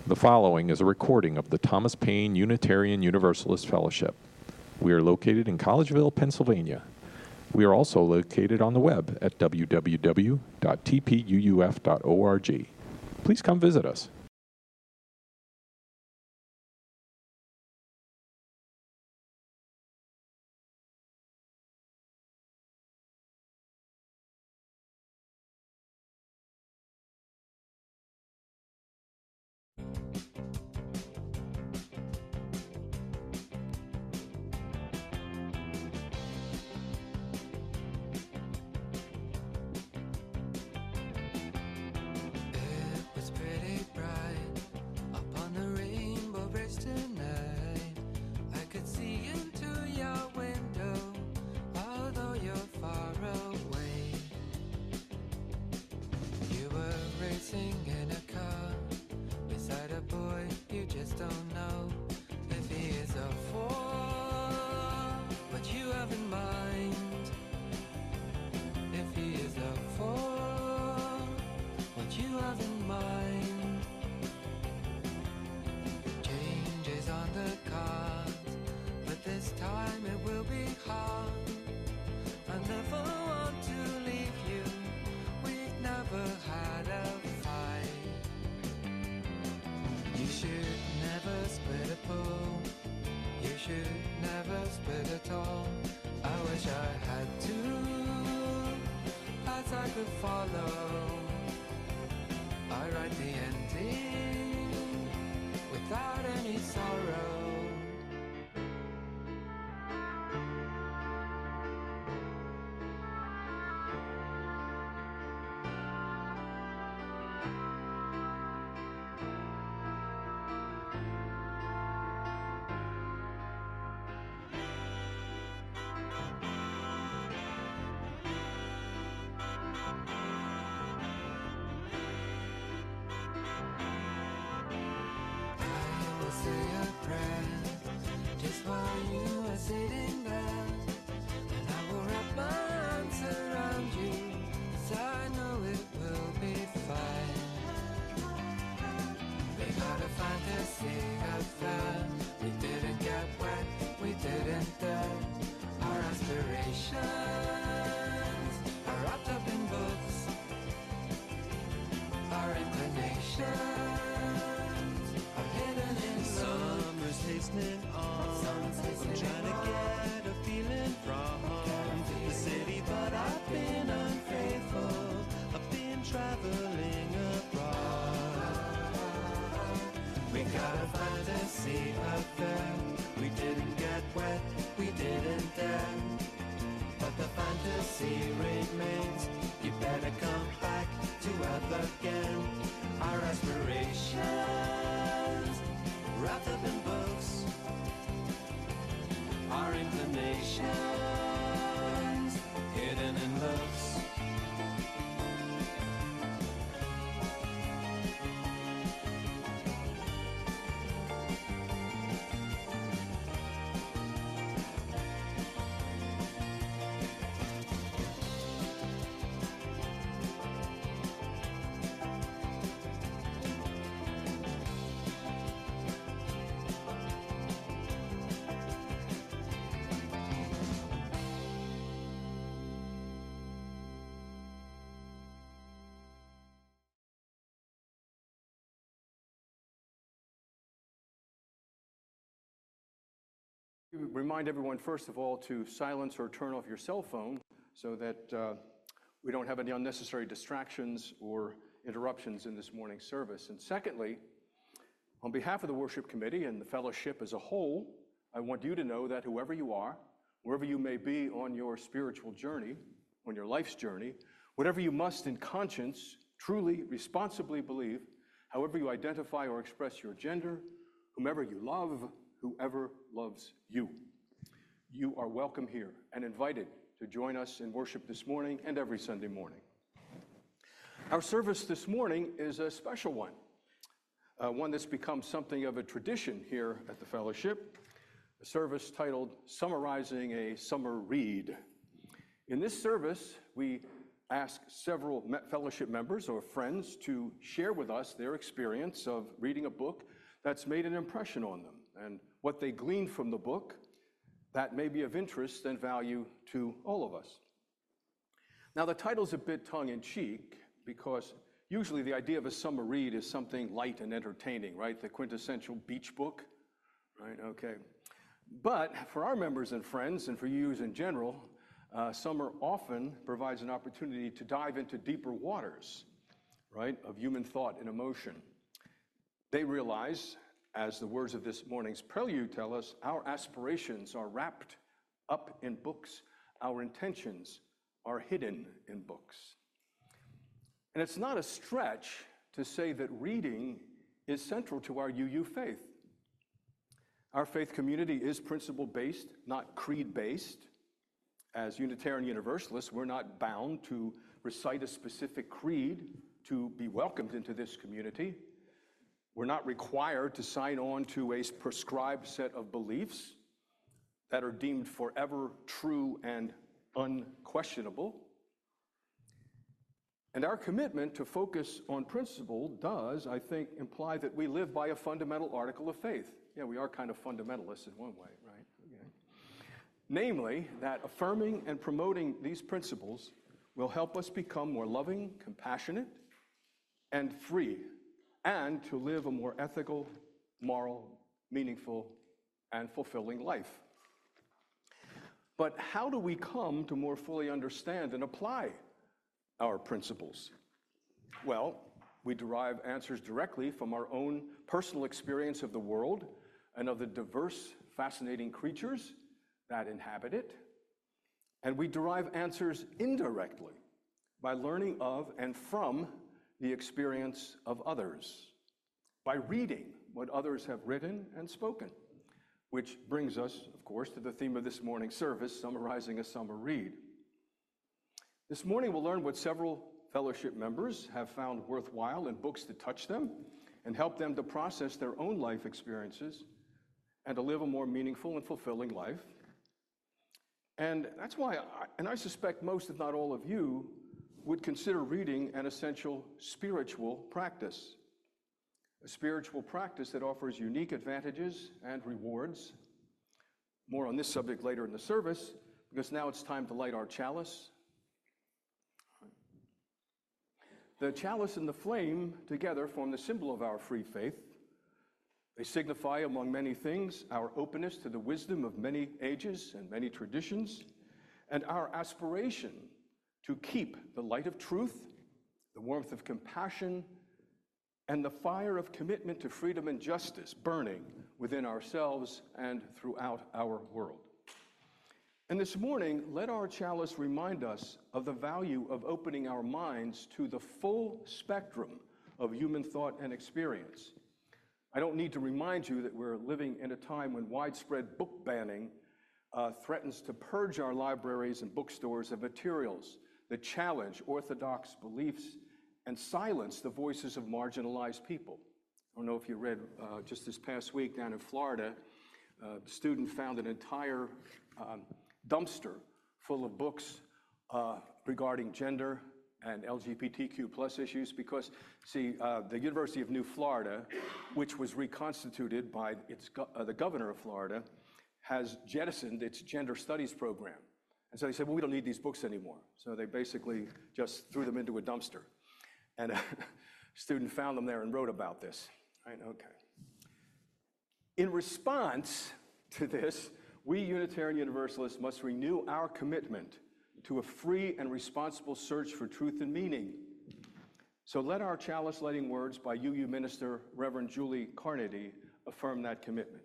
The following is a recording of the Thomas Paine Unitarian Universalist Fellowship. We are located in Collegeville, Pennsylvania. We are also located on the web at www.tpuuf.org. Please come visit us. Remind everyone, first of all, to silence or turn off your cell phone so that we don't have any unnecessary distractions or interruptions in this morning's service. And secondly, on behalf of the worship committee and the fellowship as a whole, I want you to know that whoever you are, wherever you may be on your spiritual journey, on your life's journey, whatever you must in conscience truly, responsibly believe, however you identify or express your gender, whomever you love, whoever loves you. You are welcome here and invited to join us in worship this morning and every Sunday morning. Our service this morning is a special one that's become something of a tradition here at the fellowship, a service titled Summarizing a Summer Read. In this service, we ask several fellowship members or friends to share with us their experience of reading a book that's made an impression on them and what they gleaned from the book that may be of interest and value to all of us. Now, the title's a bit tongue-in-cheek because usually the idea of a summer read is something light and entertaining, right? The quintessential beach book, right? Okay. But for our members and friends, and for you in general, summer often provides an opportunity to dive into deeper waters, right, of human thought and emotion. They realize, as the words of this morning's prelude tell us, our aspirations are wrapped up in books. Our intentions are hidden in books. And it's not a stretch to say that reading is central to our UU faith. Our faith community is principle-based, not creed-based. As Unitarian Universalists, we're not bound to recite a specific creed to be welcomed into this community. We're not required to sign on to a prescribed set of beliefs that are deemed forever true and unquestionable. And our commitment to focus on principle does, I think, imply that we live by a fundamental article of faith. Yeah, we are kind of fundamentalists in one way, right? Okay. Namely, that affirming and promoting these principles will help us become more loving, compassionate, and free, and to live a more ethical, moral, meaningful, and fulfilling life. But how do we come to more fully understand and apply our principles? Well, we derive answers directly from our own personal experience of the world and of the diverse, fascinating creatures that inhabit it. And we derive answers indirectly by learning of and from the experience of others, by reading what others have written and spoken, which brings us, of course, to the theme of this morning's service, summarizing a summer read. This morning we'll learn what several fellowship members have found worthwhile in books that touch them and help them to process their own life experiences and to live a more meaningful and fulfilling life. And that's why, I suspect most, if not all of you, would consider reading an essential spiritual practice. A spiritual practice that offers unique advantages and rewards. More on this subject later in the service, because now it's time to light our chalice. The chalice and the flame together form the symbol of our free faith. They signify, among many things, our openness to the wisdom of many ages and many traditions, and our aspiration to keep the light of truth, the warmth of compassion, and the fire of commitment to freedom and justice burning within ourselves and throughout our world. And this morning, let our chalice remind us of the value of opening our minds to the full spectrum of human thought and experience. I don't need to remind you that we're living in a time when widespread book banning threatens to purge our libraries and bookstores of materials that challenge orthodox beliefs and silence the voices of marginalized people. I don't know if you read just this past week down in Florida, a student found an entire dumpster full of books regarding gender and LGBTQ plus issues because, see, the University of New Florida, which was reconstituted by the governor of Florida, has jettisoned its gender studies program. And so they said, well, we don't need these books anymore. So they basically just threw them into a dumpster. And a student found them there and wrote about this. Right? Okay. In response to this, we Unitarian Universalists must renew our commitment to a free and responsible search for truth and meaning. So let our chalice lighting words by UU Minister Reverend Julie Carnegie affirm that commitment.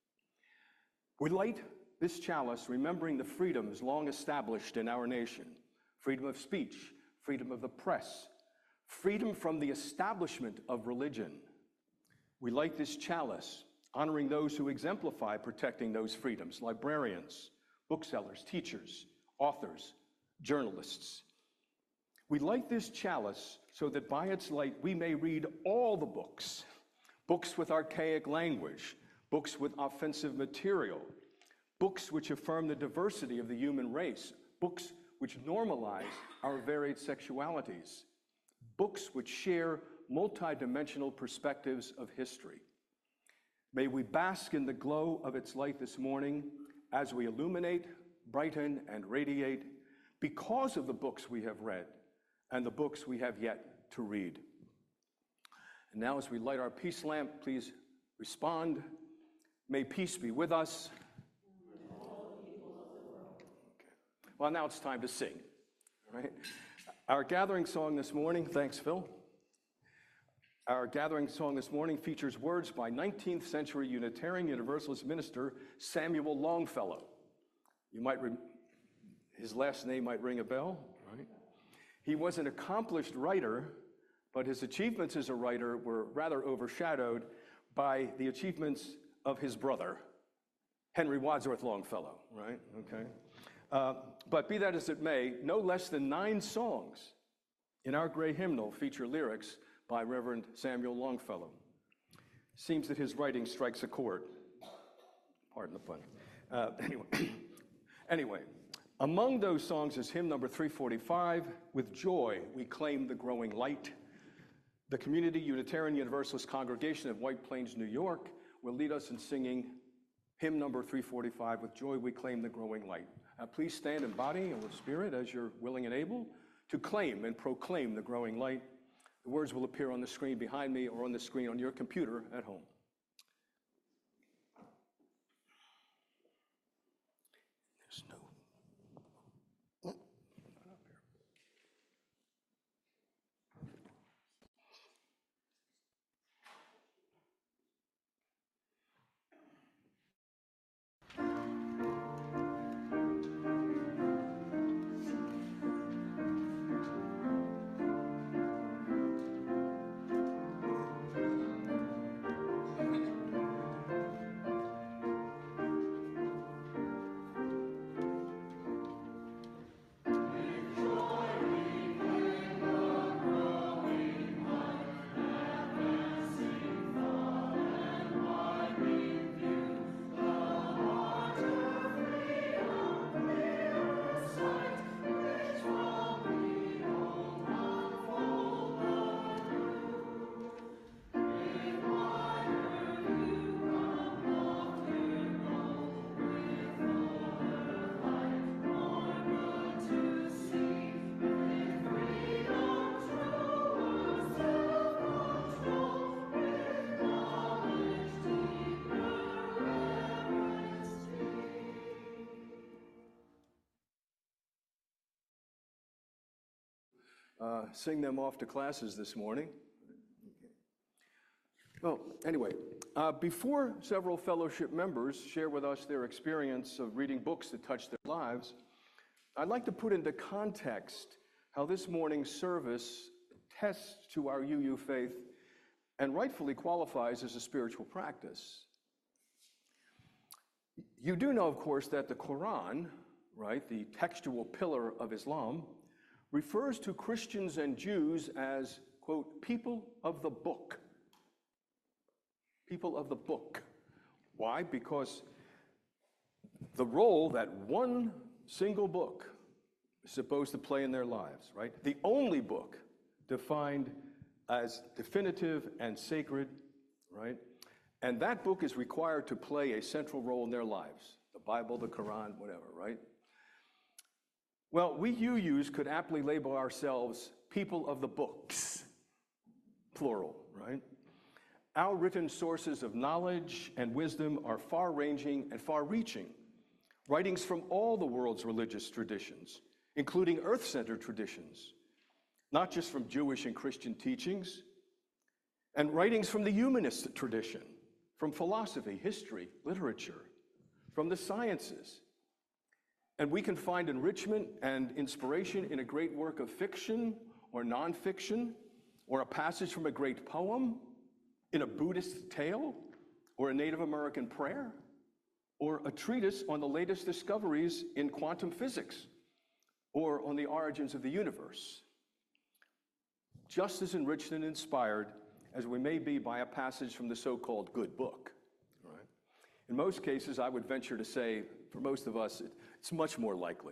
We light this chalice remembering the freedoms long established in our nation: freedom of speech, freedom of the press, freedom from the establishment of religion. We light this chalice honoring those who exemplify protecting those freedoms: librarians, booksellers, teachers, authors, journalists. We light this chalice so that by its light we may read all the books, books with archaic language, books with offensive material, books which affirm the diversity of the human race, books which normalize our varied sexualities, books which share multidimensional perspectives of history. May we bask in the glow of its light this morning as we illuminate, brighten, and radiate because of the books we have read and the books we have yet to read. And now as we light our peace lamp, please respond. May peace be with us. Okay. Well, now it's time to sing, all right? Our gathering song this morning, thanks, Phil. Our gathering song this morning features words by 19th century Unitarian Universalist minister Samuel Longfellow. You might, his last name might ring a bell, right? He was an accomplished writer, but his achievements as a writer were rather overshadowed by the achievements of his brother, Henry Wadsworth Longfellow, right? Okay. But be that as it may, no less than 9 songs in our gray hymnal feature lyrics by Reverend Samuel Longfellow. Seems that his writing strikes a chord. Pardon the pun. Anyway, among those songs is hymn number 345, With Joy We Claim the Growing Light. The Community Unitarian Universalist Congregation of White Plains, New York, will lead us in singing hymn number 345, With Joy We Claim the Growing Light. Please stand in body and with spirit as you're willing and able to claim and proclaim the growing light. The words will appear on the screen behind me or on the screen on your computer at home. There's no... Sing them off to classes this morning. Well, anyway, before several fellowship members share with us their experience of reading books that touch their lives, I'd like to put into context how this morning's service tests to our UU faith and rightfully qualifies as a spiritual practice. You do know, of course, that the Quran, right, the textual pillar of Islam, refers to Christians and Jews as, quote, people of the book. People of the book. Why? Because the role that one single book is supposed to play in their lives, right? The only book defined as definitive and sacred, right? And that book is required to play a central role in their lives. The Bible, the Quran, whatever, right? Well, we UUs could aptly label ourselves people of the books, plural, right? Our written sources of knowledge and wisdom are far-ranging and far-reaching. Writings from all the world's religious traditions, including earth-centered traditions, not just from Jewish and Christian teachings, and writings from the humanist tradition, from philosophy, history, literature, from the sciences. And we can find enrichment and inspiration in a great work of fiction or nonfiction, or a passage from a great poem, in a Buddhist tale, or a Native American prayer, or a treatise on the latest discoveries in quantum physics, or on the origins of the universe. Just as enriched and inspired as we may be by a passage from the so-called good book. Right? In most cases, I would venture to say, for most of us, it's much more likely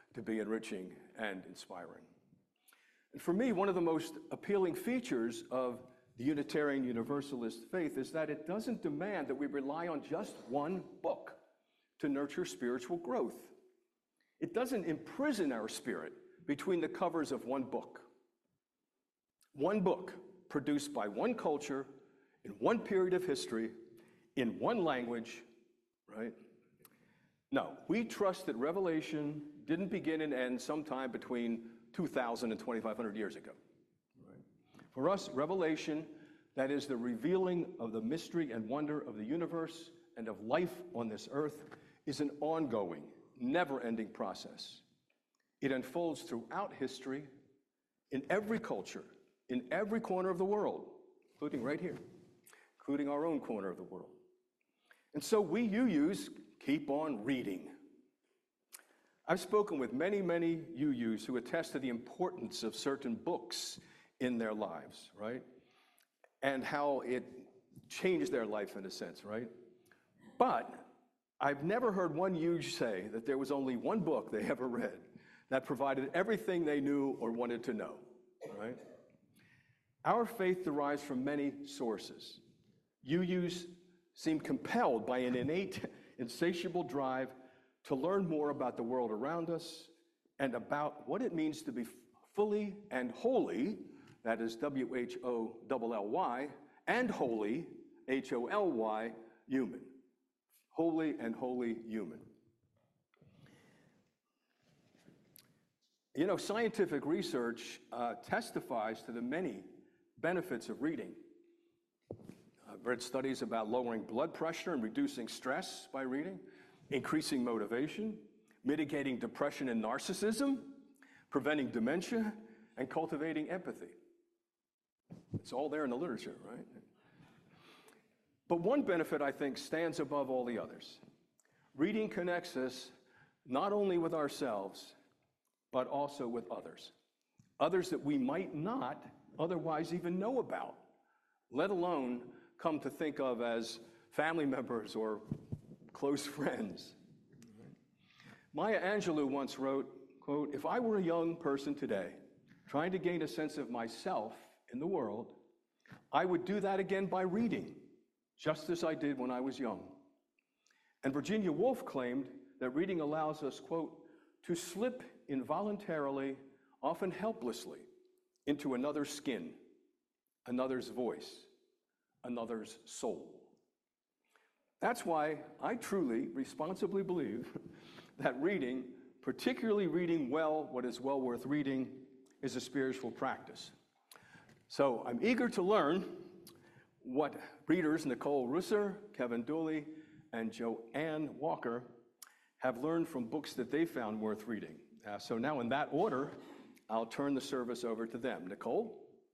to be enriching and inspiring. And for me, one of the most appealing features of the Unitarian Universalist faith is that it doesn't demand that we rely on just one book to nurture spiritual growth. It doesn't imprison our spirit between the covers of one book. One book produced by one culture in one period of history, in one language, right? No, we trust that Revelation didn't begin and end sometime between 2,000 and 2,500 years ago. Right? For us, Revelation, that is the revealing of the mystery and wonder of the universe and of life on this earth, is an ongoing, never-ending process. It unfolds throughout history, in every culture, in every corner of the world, including right here, including our own corner of the world. And so we UUs keep on reading. I've spoken with many, many UUs who attest to the importance of certain books in their lives, right? And how it changed their life in a sense, right? But I've never heard one UU say that there was only one book they ever read that provided everything they knew or wanted to know, right? Our faith derives from many sources. UUs seem compelled by an innate, insatiable drive to learn more about the world around us and about what it means to be fully and wholly, that is W-H-O-L-L-Y, and holy, H-O-L-Y, human. Holy and wholly human. You know, scientific research testifies to the many benefits of reading. I've read studies about lowering blood pressure and reducing stress by reading, increasing motivation, mitigating depression and narcissism, preventing dementia, and cultivating empathy. It's all there in the literature, right? But one benefit, I think, stands above all the others. Reading connects us not only with ourselves, but also with others. Others that we might not otherwise even know about, let alone come to think of as family members or close friends. Maya Angelou once wrote, quote, "If I were a young person today, trying to gain a sense of myself in the world, I would do that again by reading, just as I did when I was young." And Virginia Woolf claimed that reading allows us, quote, "to slip involuntarily, often helplessly, into another's skin, another's voice, another's soul." That's why I truly, responsibly believe that reading, particularly reading well what is well worth reading, is a spiritual practice. So I'm eager to learn what readers Nicole Russer, Kevin Dooley, and Joanne Walker have learned from books that they found worth reading. So now in that order, I'll turn the service over to them. Nicole?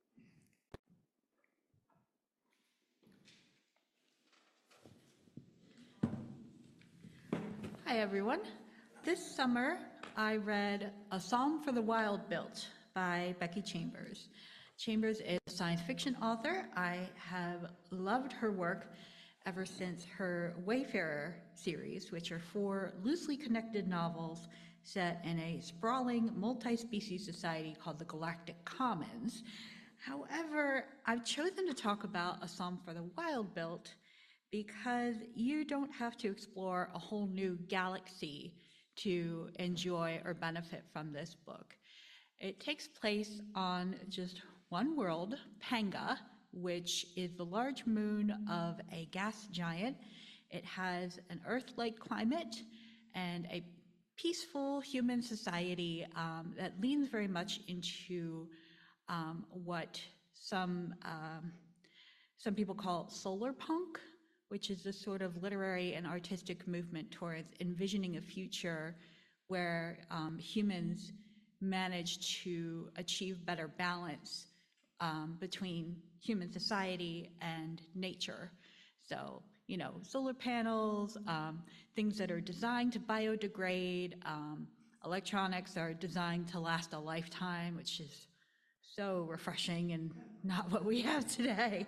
Hi, everyone. This summer, I read A Psalm for the Wild-Built by Becky Chambers. Chambers is a science fiction author. I have loved her work ever since her Wayfarer series, which are 4 loosely connected novels set in a sprawling multi-species society called the Galactic Commons. However, I've chosen to talk about A Psalm for the Wild-Built because you don't have to explore a whole new galaxy to enjoy or benefit from this book. It takes place on just one world, Panga, which is the large moon of a gas giant. It has an Earth-like climate and a peaceful human society that leans very much into what some people call solar punk, which is a sort of literary and artistic movement towards envisioning a future where humans manage to achieve better balance between human society and nature. So, you know, solar panels, things that are designed to biodegrade, electronics are designed to last a lifetime, which is so refreshing and not what we have today.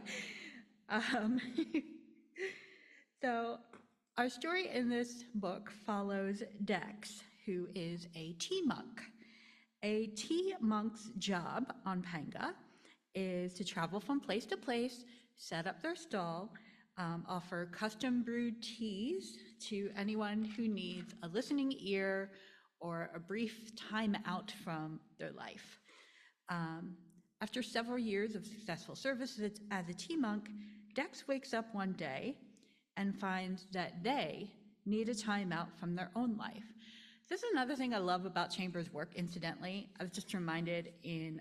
So our story in this book follows Dex, who is a tea monk. A tea monk's job on Panga is to travel from place to place, set up their stall, offer custom brewed teas to anyone who needs a listening ear or a brief time out from their life. After several years of successful service as a tea monk, Dex wakes up one day and finds that they need a time out from their own life. This is another thing I love about Chambers' work, incidentally. I was just reminded in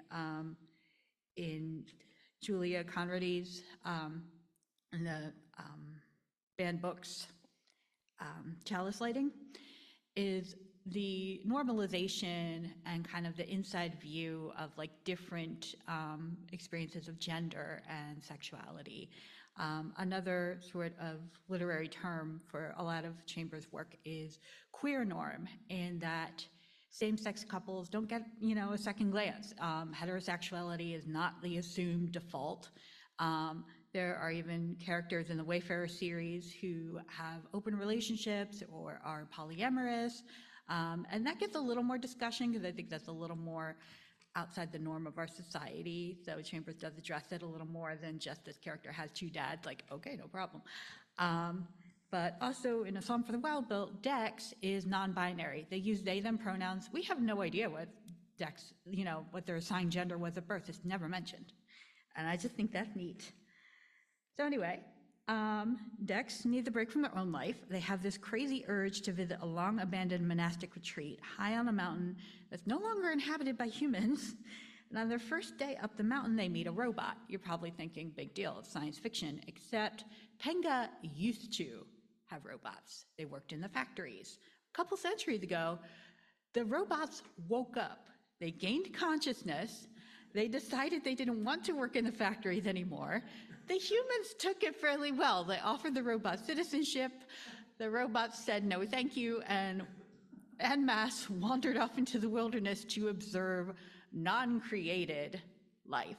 Julia Conrady's in the banned books, Chalice Lighting, is the normalization and kind of the inside view of like different experiences of gender and sexuality. Another sort of literary term for a lot of Chambers' work is queer norm, in that same-sex couples don't get, a second glance. Heterosexuality is not the assumed default. There are even characters in the Wayfarer series who have open relationships or are polyamorous. And that gets a little more discussion because I think that's a little more outside the norm of our society. So Chambers does address it a little more than just this character has two dads, like, okay, no problem. But also in A Psalm for the Wild-Built, Dex is non-binary. They use they, them pronouns. We have no idea what Dex, what their assigned gender was at birth. It's never mentioned. And I just think that's neat. So anyway, Dex needs a break from their own life. They have this crazy urge to visit a long-abandoned monastic retreat high on a mountain that's no longer inhabited by humans. And on their first day up the mountain, they meet a robot. You're probably thinking, big deal, it's science fiction, except Panga used to have robots. They worked in the factories. A couple centuries ago, the robots woke up. They gained consciousness. They decided they didn't want to work in the factories anymore. The humans took it fairly well. They offered the robot citizenship. The robots said no thank you, and en masse wandered off into the wilderness to observe non-created life.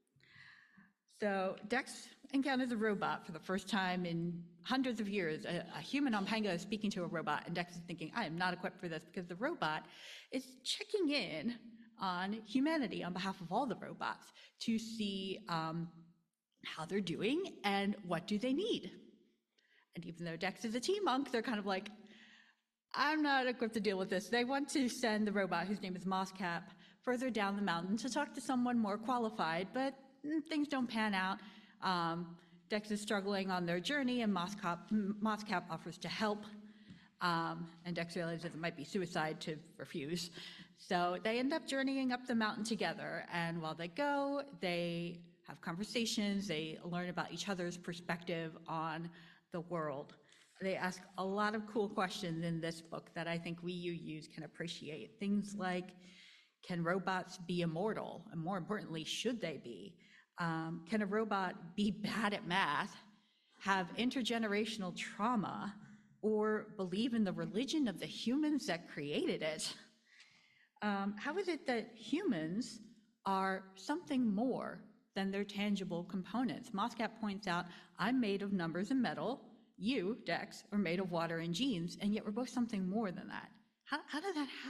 So Dex encounters a robot for the first time in hundreds of years. A human on Panga is speaking to a robot, and Dex is thinking, I am not equipped for this, because the robot is checking in on humanity on behalf of all the robots to see how they're doing and what do they need. And even though Dex is a tea monk, they're kind of like, I'm not equipped to deal with this. They want to send the robot, whose name is Mosscap, further down the mountain to talk to someone more qualified, but things don't pan out. Dex is struggling on their journey, and Mosscap offers to help, and Dex realizes it might be suicide to refuse. So they end up journeying up the mountain together, and while they go, they have conversations, they learn about each other's perspective on the world. They ask a lot of cool questions in this book that I think we UUs can appreciate. Things like, can robots be immortal? And more importantly, should they be? Can a robot be bad at math, have intergenerational trauma, or believe in the religion of the humans that created it? How is it that humans are something more than their tangible components? Mosscap points out, I'm made of numbers and metal. You, Dex, are made of water and genes, and yet we're both something more than that. How did that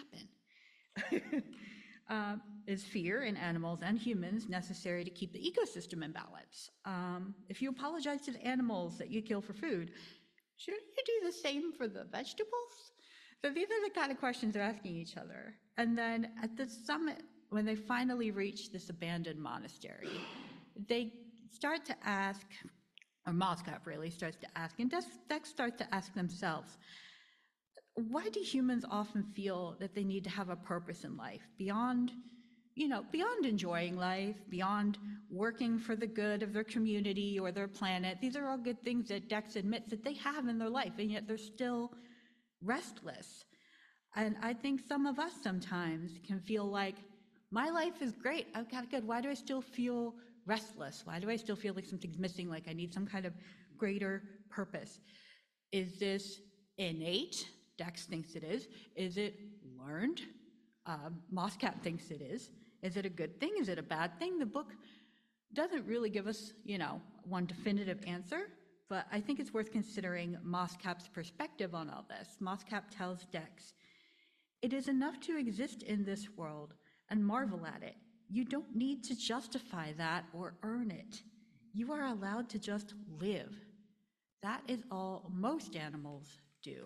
happen? Is fear in animals and humans necessary to keep the ecosystem in balance? If you apologize to the animals that you kill for food, shouldn't you do the same for the vegetables? So these are the kind of questions they're asking each other. And then at the summit, when they finally reach this abandoned monastery, they start to ask, or Mosscap really starts to ask, and Dex starts to ask themselves, why do humans often feel that they need to have a purpose in life beyond enjoying life, beyond working for the good of their community or their planet? These are all good things that Dex admits that they have in their life, and yet they're still restless. And I think some of us sometimes can feel like, my life is great, I've got it good, why do I still feel restless? Why do I still feel like something's missing, like I need some kind of greater purpose? Is this innate? Dex thinks it is. Is it learned? Mosscap thinks it is. Is it a good thing? Is it a bad thing? The book doesn't really give us, one definitive answer, but I think it's worth considering Mosscap's perspective on all this. Mosscap tells Dex, It is enough to exist in this world and marvel at it. You don't need to justify that or earn it. You are allowed to just live. That is all most animals do.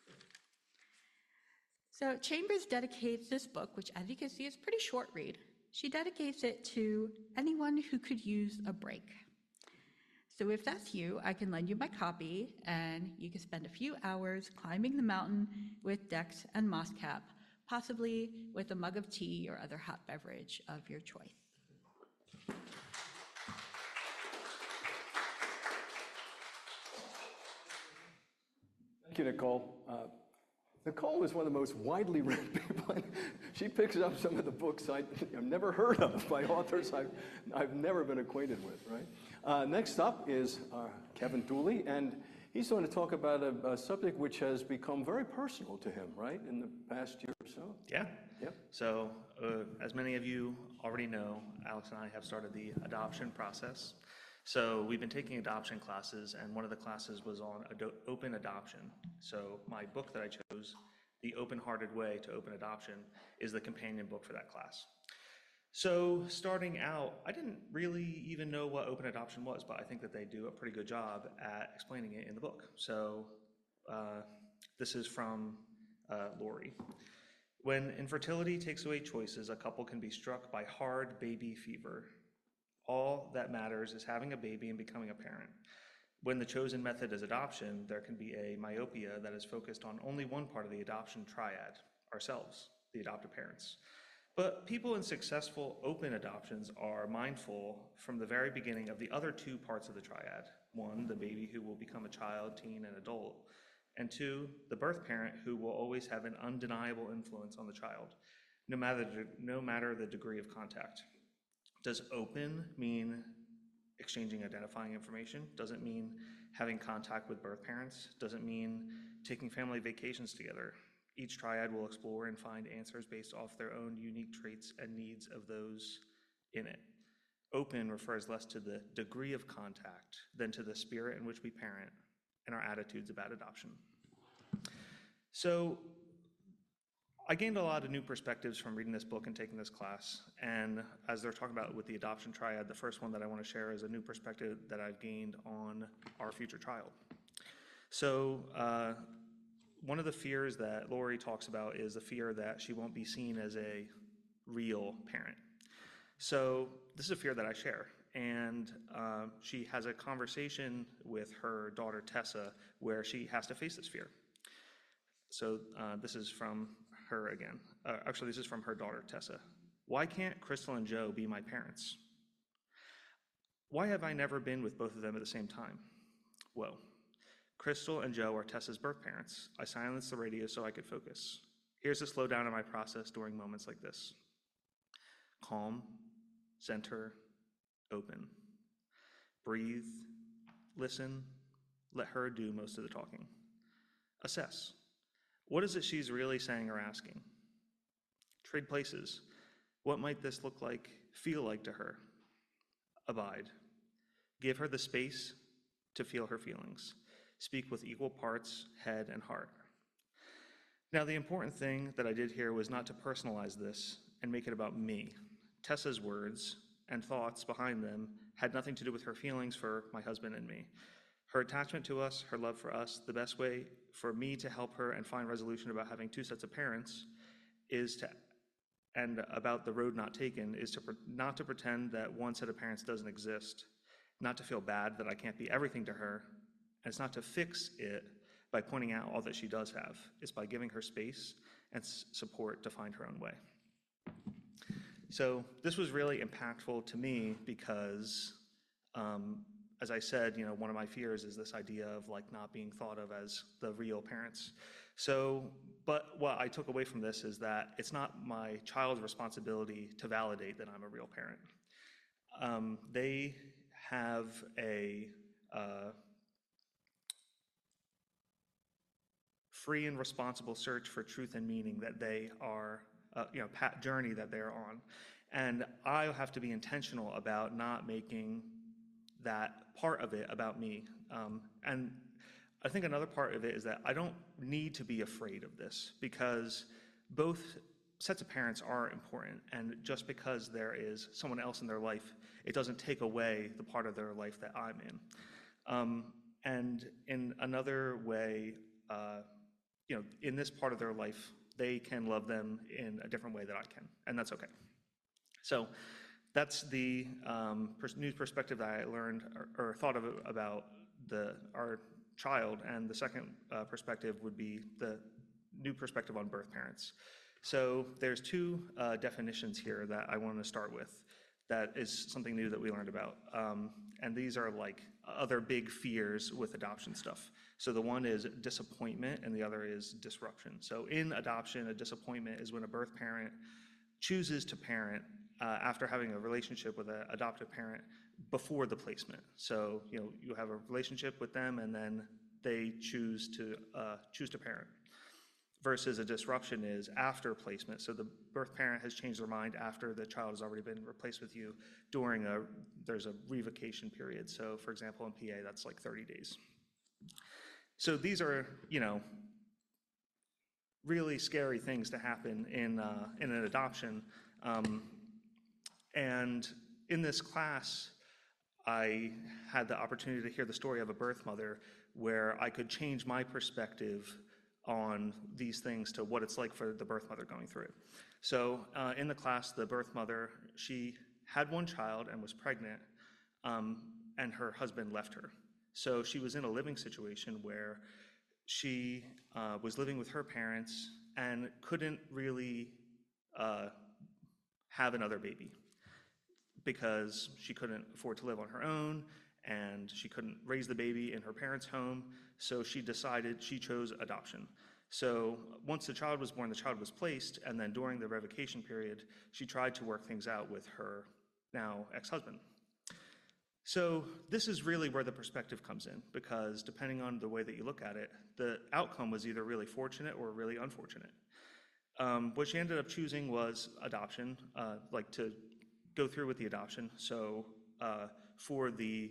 So Chambers dedicates this book, which as you can see is a pretty short read. She dedicates it to anyone who could use a break. So if that's you, I can lend you my copy and you can spend a few hours climbing the mountain with Dex and Mosscap, possibly with a mug of tea or other hot beverage of your choice. Thank you, Nicole. Nicole is one of the most widely read people. She picks up some of the books I've never heard of by authors I've never been acquainted with, right? Next up is Kevin Dooley, and he's going to talk about a subject which has become very personal to him, right, in the past year or so. Yeah. Yep. So, as many of you already know, Alex and I have started the adoption process. So we've been taking adoption classes, and one of the classes was on open adoption. So my book that I chose, The Open-Hearted Way to Open Adoption, is the companion book for that class. So starting out, I didn't really even know what open adoption was, but I think that they do a pretty good job at explaining it in the book. So this is from Lori. When infertility takes away choices, a couple can be struck by hard baby fever. All that matters is having a baby and becoming a parent. When the chosen method is adoption, there can be a myopia that is focused on only one part of the adoption triad, ourselves, the adopted parents. But people in successful open adoptions are mindful from the very beginning of the other two parts of the triad. One, the baby who will become a child, teen, and adult. And two, the birth parent who will always have an undeniable influence on the child, no matter the degree of contact. Does open mean exchanging identifying information? Does it mean having contact with birth parents? Does it mean taking family vacations together? Each triad will explore and find answers based off their own unique traits and needs of those in it. Open refers less to the degree of contact than to the spirit in which we parent and our attitudes about adoption. So I gained a lot of new perspectives from reading this book and taking this class. And as they're talking about with the adoption triad, the first one that I want to share is a new perspective that I've gained on our future child. So one of the fears that Lori talks about is the fear that she won't be seen as a real parent. So this is a fear that I share. And she has a conversation with her daughter, Tessa, where she has to face this fear. So this is from her again. Actually, this is from her daughter, Tessa. Why can't Crystal and Joe be my parents? Why have I never been with both of them at the same time? Well, Crystal and Joe are Tessa's birth parents. I silenced the radio so I could focus. Here's a slowdown in my process during moments like this. Calm, center, open. Breathe, listen, let her do most of the talking. Assess. What is it she's really saying or asking? Trade places. What might this look like, feel like to her? Abide. Give her the space to feel her feelings. Speak with equal parts, head and heart. Now, the important thing that I did here was not to personalize this and make it about me. Tessa's words and thoughts behind them had nothing to do with her feelings for my husband and me. Her attachment to us, her love for us, the best way for me to help her and find resolution about having two sets of parents and about the road not taken, is not to pretend that one set of parents doesn't exist, not to feel bad that I can't be everything to her, and it's not to fix it by pointing out all that she does have. It's by giving her space and support to find her own way. So this was really impactful to me because as I said, one of my fears is this idea of like not being thought of as the real parents. So, but what I took away from this is that it's not my child's responsibility to validate that I'm a real parent. They have a free and responsible search for truth and meaning that they are, journey that they're on. And I have to be intentional about not making that part of it about me. And I think another part of it is that I don't need to be afraid of this because both sets of parents are important, and just because there is someone else in their life, it doesn't take away the part of their life that I'm in. And in another way, in this part of their life, they can love them in a different way that I can, and that's okay. So that's the new perspective that I learned or thought of about our child, and the second perspective would be the new perspective on birth parents. So there's two definitions here that I want to start with. That is something new that we learned about. And these are like other big fears with adoption stuff. So the one is disappointment and the other is disruption. So in adoption, a disappointment is when a birth parent chooses to parent after having a relationship with an adoptive parent before the placement. So you have a relationship with them and then they choose to parent. Versus a disruption is after placement. So the birth parent has changed their mind after the child has already been replaced with you there's a revocation period. So for example, in PA, that's like 30 days. So these are, really scary things to happen in an adoption. And in this class, I had the opportunity to hear the story of a birth mother where I could change my perspective on these things to what it's like for the birth mother going through it. So in the class, the birth mother, she had one child and was pregnant, and her husband left her. So she was in a living situation where she was living with her parents and couldn't really have another baby because she couldn't afford to live on her own and she couldn't raise the baby in her parents' home. So she chose adoption. So once the child was born, the child was placed, and then during the revocation period, she tried to work things out with her now ex-husband. So this is really where the perspective comes in, because depending on the way that you look at it, the outcome was either really fortunate or really unfortunate. What she ended up choosing was adoption, to go through with the adoption. So for the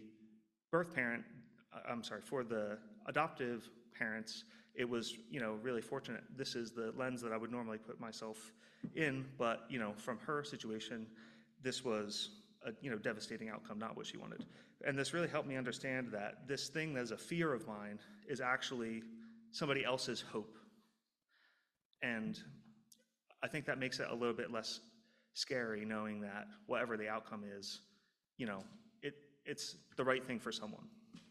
for the adoptive parents, it was, really fortunate. This is the lens that I would normally put myself in, but, from her situation, this was a, devastating outcome, not what she wanted. And this really helped me understand that this thing that is a fear of mine is actually somebody else's hope. And I think that makes it a little bit less scary, knowing that whatever the outcome is, it's the right thing for someone.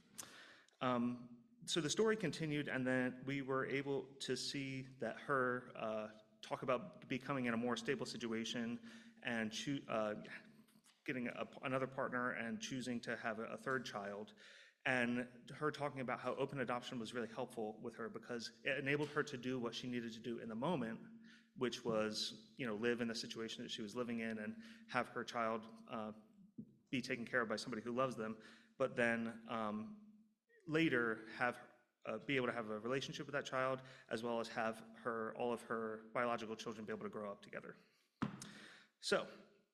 So the story continued, and then we were able to see that her talk about becoming in a more stable situation and getting another partner and choosing to have a third child, and her talking about how open adoption was really helpful with her because it enabled her to do what she needed to do in the moment, which was, live in the situation that she was living in and have her child be taken care of by somebody who loves them, but then later be able to have a relationship with that child, as well as have all of her biological children be able to grow up together. So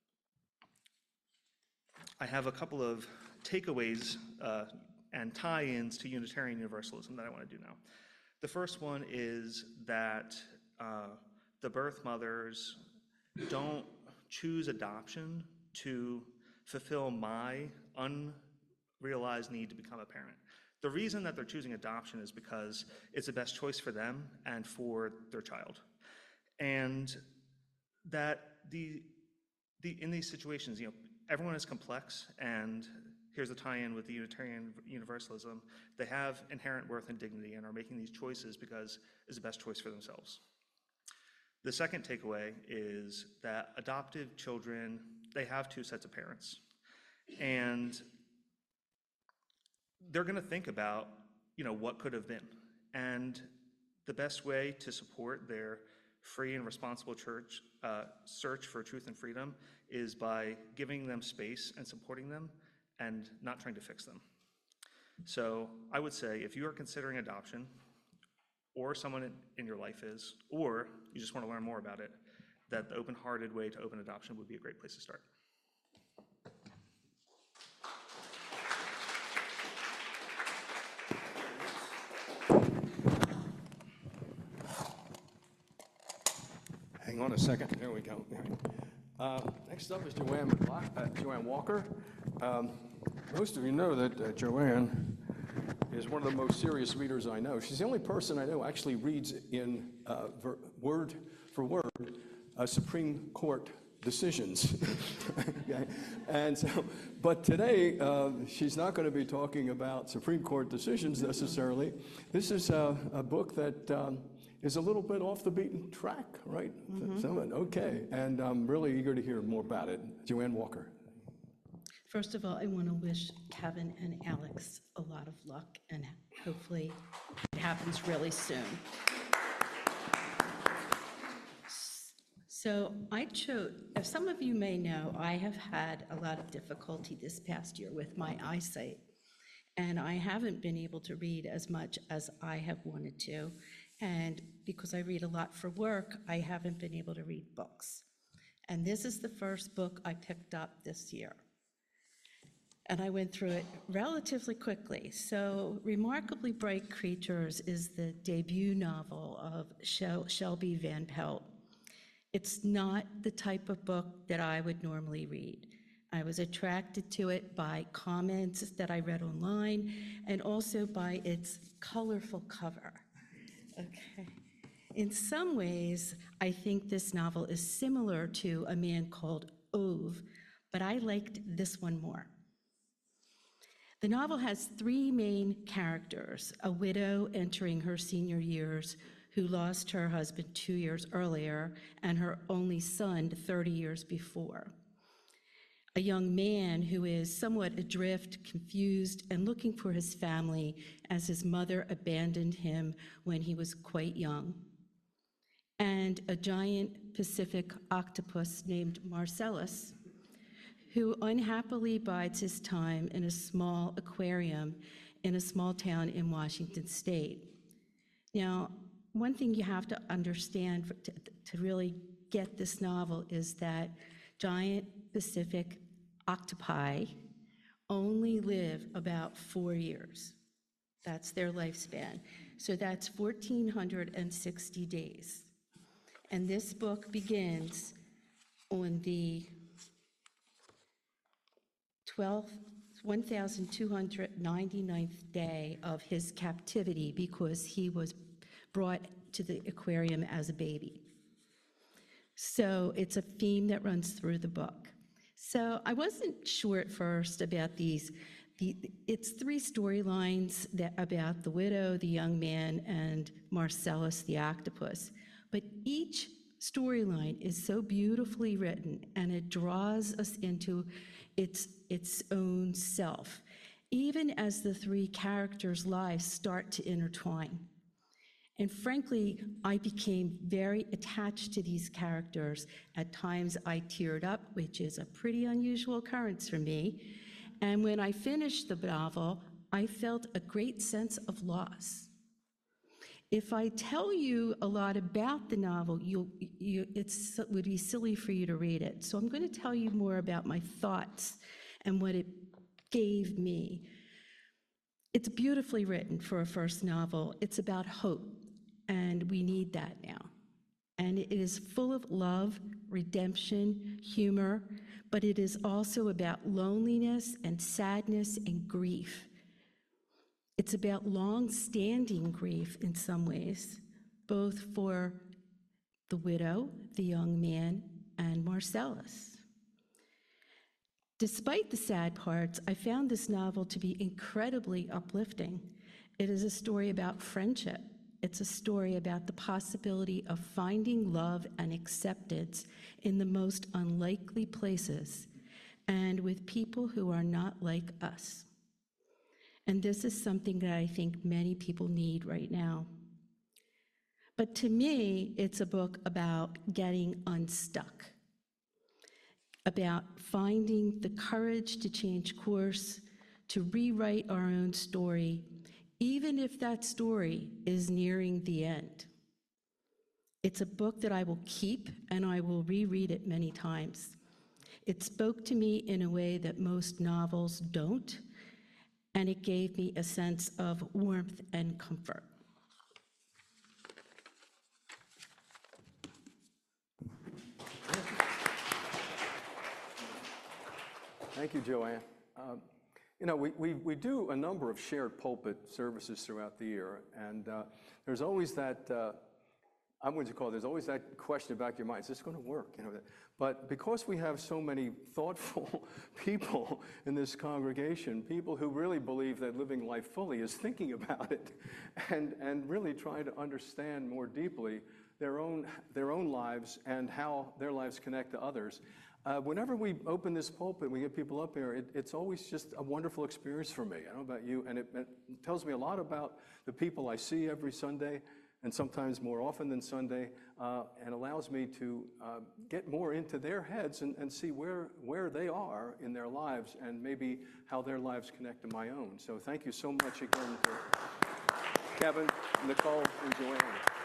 I have a couple of takeaways and tie-ins to Unitarian Universalism that I want to do now. The first one is that the birth mothers don't choose adoption to fulfill my unrealized need to become a parent. The reason that they're choosing adoption is because it's the best choice for them and for their child. And that in these situations, everyone is complex, and here's a tie-in with the Unitarian Universalism. They have inherent worth and dignity and are making these choices because it's the best choice for themselves. The second takeaway is that adoptive children, they have two sets of parents. And they're going to think about, what could have been. And the best way to support their free and responsible search for truth and freedom is by giving them space and supporting them and not trying to fix them. So I would say if you are considering adoption, or someone in your life is, or you just want to learn more about it, that the open-hearted way to open adoption would be a great place to start. Hang on a second. There we go. Next up is Joanne Walker. Most of you know that Joanne is one of the most serious readers I know. She's the only person I know who actually reads in word for word Supreme Court decisions. Okay? And so, but today, she's not going to be talking about Supreme Court decisions necessarily. This is a book that is a little bit off the beaten track, right? Okay, and I'm really eager to hear more about it. Joanne Walker. First of all, I want to wish Kevin and Alex a lot of luck, and hopefully it happens really soon. So I chose, as some of you may know, I have had a lot of difficulty this past year with my eyesight, and I haven't been able to read as much as I have wanted to. And because I read a lot for work, I haven't been able to read books. And this is the first book I picked up this year. And I went through it relatively quickly. So Remarkably Bright Creatures is the debut novel of Shelby Van Pelt. It's not the type of book that I would normally read. I was attracted to it by comments that I read online and also by its colorful cover. Okay. In some ways, I think this novel is similar to A Man Called Ove, but I liked this one more. The novel has three main characters: a widow entering her senior years who lost her husband 2 years earlier and her only son 30 years before. A young man who is somewhat adrift, confused, and looking for his family as his mother abandoned him when he was quite young. And a giant Pacific octopus named Marcellus, who unhappily bides his time in a small aquarium in a small town in Washington State. Now, one thing you have to understand to really get this novel is that giant Pacific octopi only live about 4 years. That's their lifespan. So that's 1,460 days. And this book begins on the 1,299th day of his captivity because he was brought to the aquarium as a baby. So it's a theme that runs through the book. So I wasn't sure at first about these. It's three storylines about the widow, the young man, and Marcellus the octopus. But each storyline is so beautifully written, and it draws us into its own self, even as the three characters' lives start to intertwine. And frankly, I became very attached to these characters. At times I teared up, which is a pretty unusual occurrence for me. And when I finished the novel, I felt a great sense of loss. If I tell you a lot about the novel, it would be silly for you to read it. So I'm going to tell you more about my thoughts and what it gave me. It's beautifully written for a first novel. It's about hope, and we need that now. And it is full of love, redemption, humor, but it is also about loneliness and sadness and grief. It's about long-standing grief in some ways, both for the widow, the young man, and Marcellus. Despite the sad parts, I found this novel to be incredibly uplifting. It is a story about friendship. It's a story about the possibility of finding love and acceptance in the most unlikely places and with people who are not like us. And this is something that I think many people need right now. But to me, it's a book about getting unstuck, about finding the courage to change course, to rewrite our own story, even if that story is nearing the end. It's a book that I will keep, and I will reread it many times. It spoke to me in a way that most novels don't, and it gave me a sense of warmth and comfort. Thank you, Joanne. You know, we do a number of shared pulpit services throughout the year, and there's always that, there's always that question back in your mind, is this going to work? You know, but because we have so many thoughtful people in this congregation, people who really believe that living life fully is thinking about it and really trying to understand more deeply their own lives and how their lives connect to others. Whenever we open this pulpit, we get people up here, it's always just a wonderful experience for me. I don't know about you, and it tells me a lot about the people I see every Sunday, and sometimes more often than Sunday, and allows me to get more into their heads and see where they are in their lives and maybe how their lives connect to my own. So thank you so much again to Kevin, Nicole, and Joanne.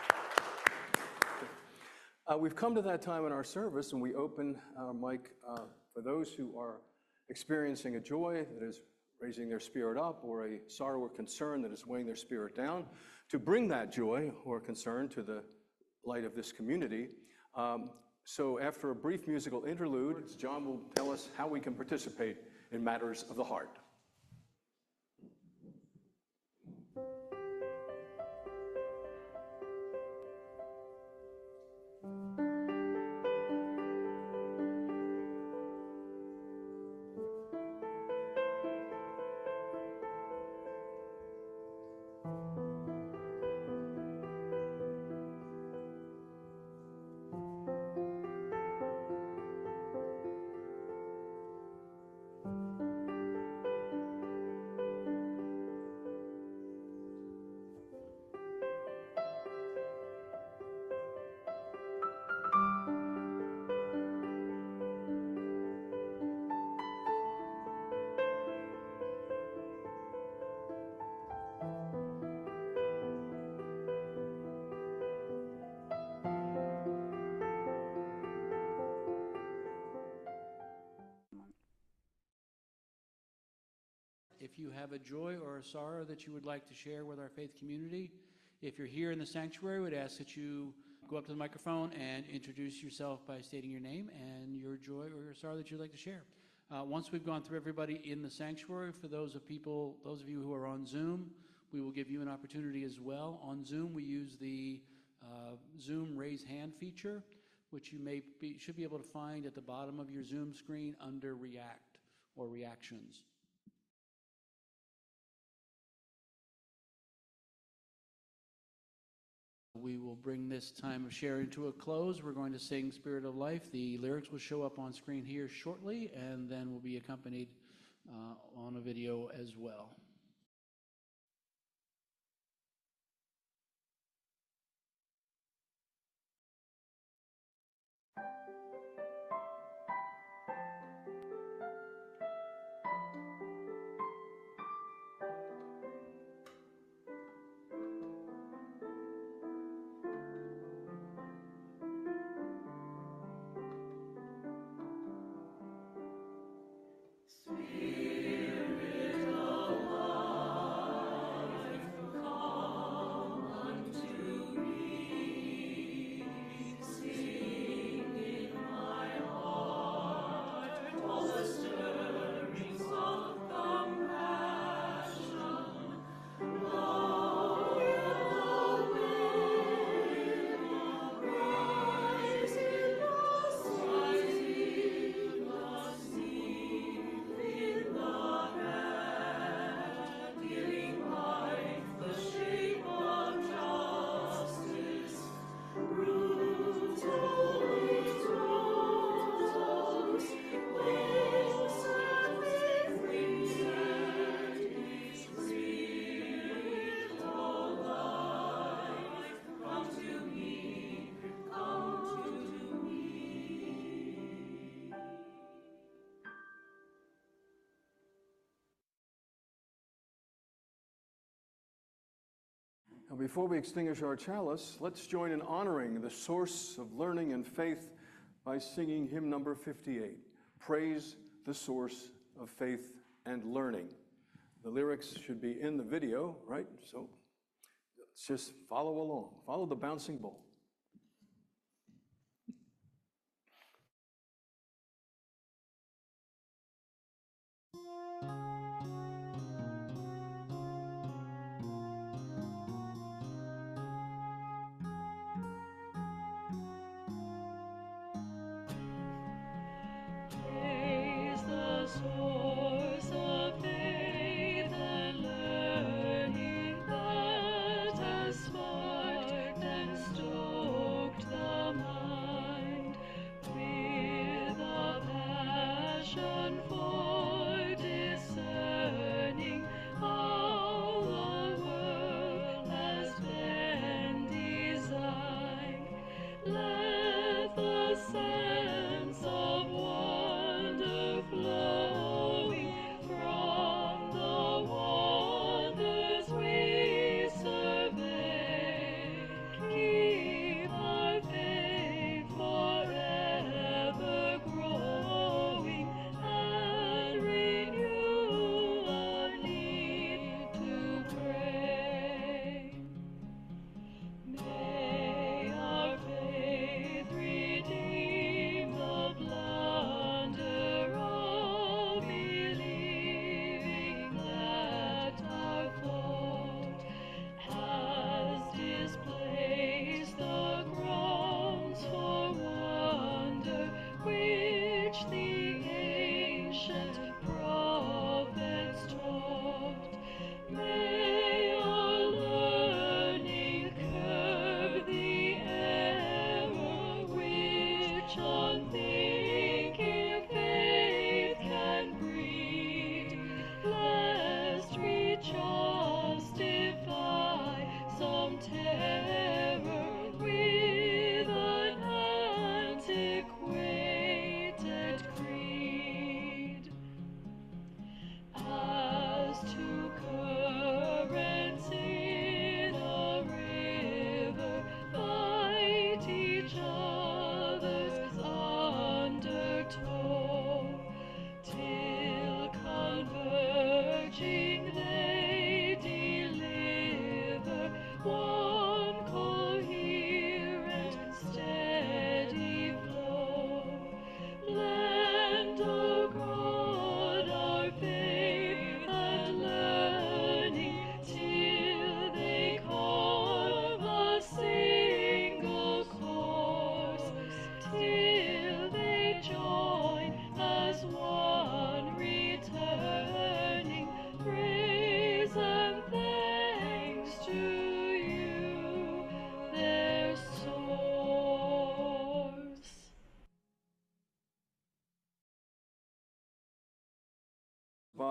We've come to that time in our service, and we open our mic for those who are experiencing a joy that is raising their spirit up, or a sorrow or concern that is weighing their spirit down, to bring that joy or concern to the light of this community. So after a brief musical interlude, John will tell us how we can participate in matters of the heart. If you have a joy or a sorrow that you would like to share with our faith community, if you're here in the sanctuary, we'd ask that you go up to the microphone and introduce yourself by stating your name and your joy or your sorrow that you'd like to share. Once we've gone through everybody in the sanctuary, for those of you who are on Zoom, we will give you an opportunity as well. On Zoom, we use the Zoom raise hand feature, which you should be able to find at the bottom of your Zoom screen under React or Reactions. We will bring this time of sharing to a close. We're going to sing Spirit of Life. The lyrics will show up on screen here shortly, and then will be accompanied on a video as well. Now, before we extinguish our chalice, let's join in honoring the source of learning and faith by singing hymn number 58, Praise the Source of Faith and Learning. The lyrics should be in the video, right? So let's just follow along. Follow the bouncing ball.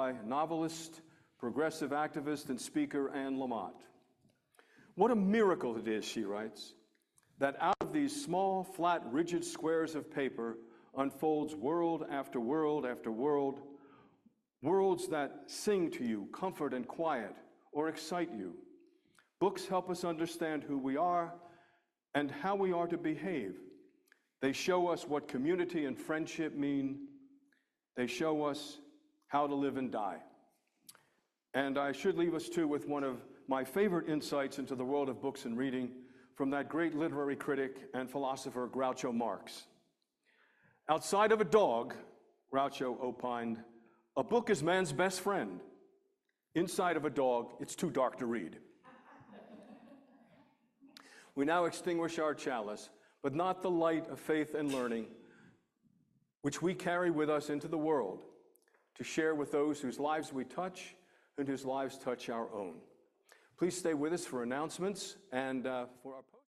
by novelist, progressive activist, and speaker Anne Lamott. What a miracle it is, she writes, that out of these small, flat, rigid squares of paper unfolds world after world after world, worlds that sing to you, comfort and quiet, or excite you. Books help us understand who we are and how we are to behave. They show us what community and friendship mean. They show us how to live and die. And I should leave us too with one of my favorite insights into the world of books and reading from that great literary critic and philosopher Groucho Marx. Outside of a dog, Groucho opined, a book is man's best friend. Inside of a dog, it's too dark to read. We now extinguish our chalice, but not the light of faith and learning, which we carry with us into the world to share with those whose lives we touch and whose lives touch our own. Please stay with us for announcements and for our post.